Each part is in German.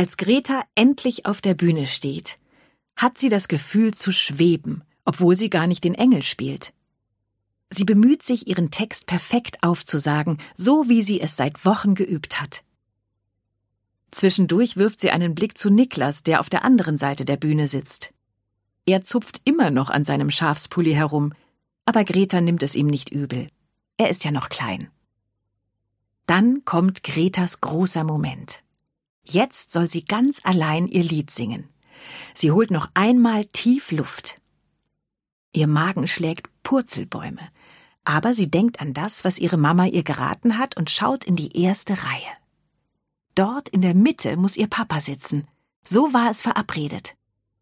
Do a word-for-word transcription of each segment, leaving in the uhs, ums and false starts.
Als Greta endlich auf der Bühne steht, hat sie das Gefühl zu schweben, obwohl sie gar nicht den Engel spielt. Sie bemüht sich, ihren Text perfekt aufzusagen, so wie sie es seit Wochen geübt hat. Zwischendurch wirft sie einen Blick zu Niklas, der auf der anderen Seite der Bühne sitzt. Er zupft immer noch an seinem Schafspulli herum, aber Greta nimmt es ihm nicht übel. Er ist ja noch klein. Dann kommt Gretas großer Moment. Jetzt soll sie ganz allein ihr Lied singen. Sie holt noch einmal tief Luft. Ihr Magen schlägt Purzelbäume, aber sie denkt an das, was ihre Mama ihr geraten hat und schaut in die erste Reihe. Dort in der Mitte muss ihr Papa sitzen. So war es verabredet.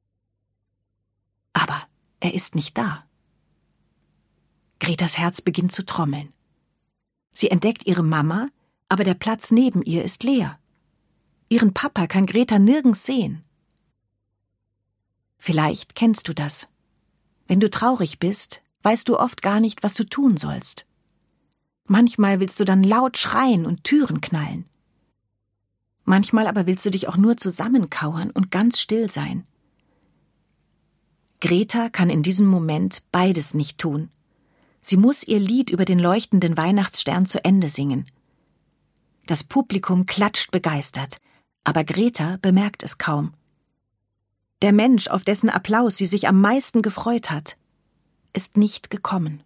Aber er ist nicht da. Gretas Herz beginnt zu trommeln. Sie entdeckt ihre Mama, aber der Platz neben ihr ist leer. Ihren Papa kann Greta nirgends sehen. Vielleicht kennst du das. Wenn du traurig bist, weißt du oft gar nicht, was du tun sollst. Manchmal willst du dann laut schreien und Türen knallen. Manchmal aber willst du dich auch nur zusammenkauern und ganz still sein. Greta kann in diesem Moment beides nicht tun. Sie muss ihr Lied über den leuchtenden Weihnachtsstern zu Ende singen. Das Publikum klatscht begeistert, aber Greta bemerkt es kaum. Der Mensch, auf dessen Applaus sie sich am meisten gefreut hat, ist nicht gekommen.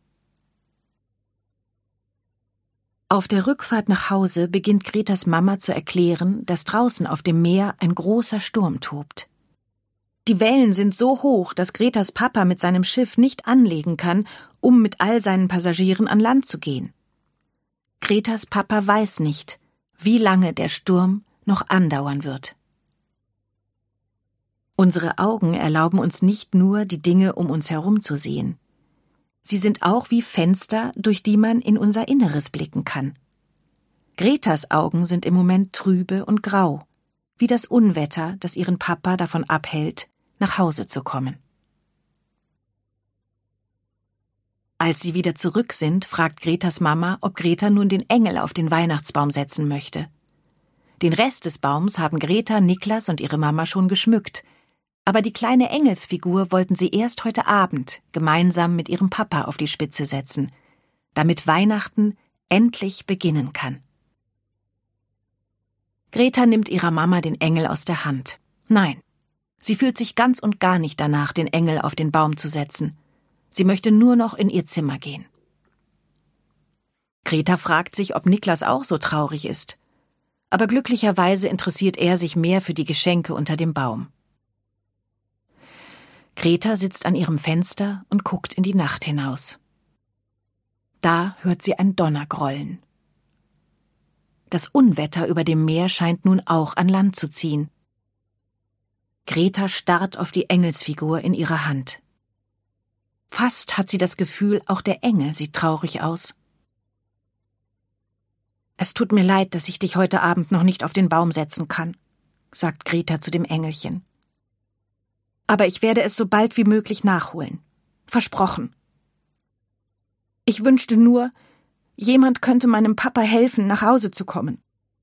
Auf der Rückfahrt nach Hause beginnt Gretas Mama zu erklären, dass draußen auf dem Meer ein großer Sturm tobt. Die Wellen sind so hoch, dass Gretas Papa mit seinem Schiff nicht anlegen kann, um mit all seinen Passagieren an Land zu gehen. Gretas Papa weiß nicht, wie lange der Sturm noch andauern wird. Unsere Augen erlauben uns nicht nur, die Dinge um uns herum zu sehen. Sie sind auch wie Fenster, durch die man in unser Inneres blicken kann. Gretas Augen sind im Moment trübe und grau, wie das Unwetter, das ihren Papa davon abhält, nach Hause zu kommen. Als sie wieder zurück sind, fragt Gretas Mama, ob Greta nun den Engel auf den Weihnachtsbaum setzen möchte. Den Rest des Baums haben Greta, Niklas und ihre Mama schon geschmückt, aber die kleine Engelsfigur wollten sie erst heute Abend gemeinsam mit ihrem Papa auf die Spitze setzen, damit Weihnachten endlich beginnen kann. Greta nimmt ihrer Mama den Engel aus der Hand. Nein, sie fühlt sich ganz und gar nicht danach, den Engel auf den Baum zu setzen. Sie möchte nur noch in ihr Zimmer gehen. Greta fragt sich, ob Niklas auch so traurig ist. Aber glücklicherweise interessiert er sich mehr für die Geschenke unter dem Baum. Greta sitzt an ihrem Fenster und guckt in die Nacht hinaus. Da hört sie ein Donner grollen. Das Unwetter über dem Meer scheint nun auch an Land zu ziehen. Greta starrt auf die Engelsfigur in ihrer Hand. Fast hat sie das Gefühl, auch der Engel sieht traurig aus. »Es tut mir leid, dass ich dich heute Abend noch nicht auf den Baum setzen kann«, sagt Greta zu dem Engelchen. »Aber ich werde es so bald wie möglich nachholen. Versprochen. Ich wünschte nur, jemand könnte meinem Papa helfen, nach Hause zu kommen.«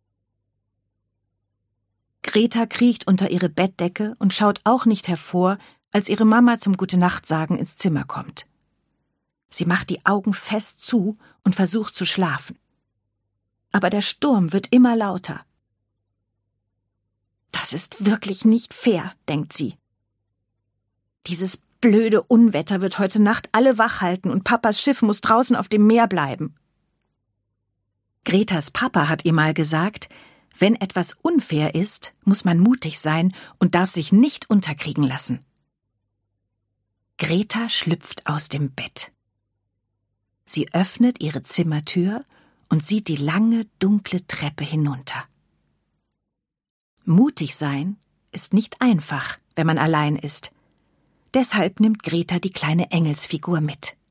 Greta kriecht unter ihre Bettdecke und schaut auch nicht hervor, als ihre Mama zum Gute-Nacht-Sagen ins Zimmer kommt. Sie macht die Augen fest zu und versucht zu schlafen. Aber der Sturm wird immer lauter. »Das ist wirklich nicht fair«, denkt sie. »Dieses blöde Unwetter wird heute Nacht alle wach halten und Papas Schiff muss draußen auf dem Meer bleiben.« Gretas Papa hat ihr mal gesagt, wenn etwas unfair ist, muss man mutig sein und darf sich nicht unterkriegen lassen. Greta schlüpft aus dem Bett. Sie öffnet ihre Zimmertür und sieht die lange, dunkle Treppe hinunter. Mutig sein ist nicht einfach, wenn man allein ist. Deshalb nimmt Greta die kleine Engelsfigur mit.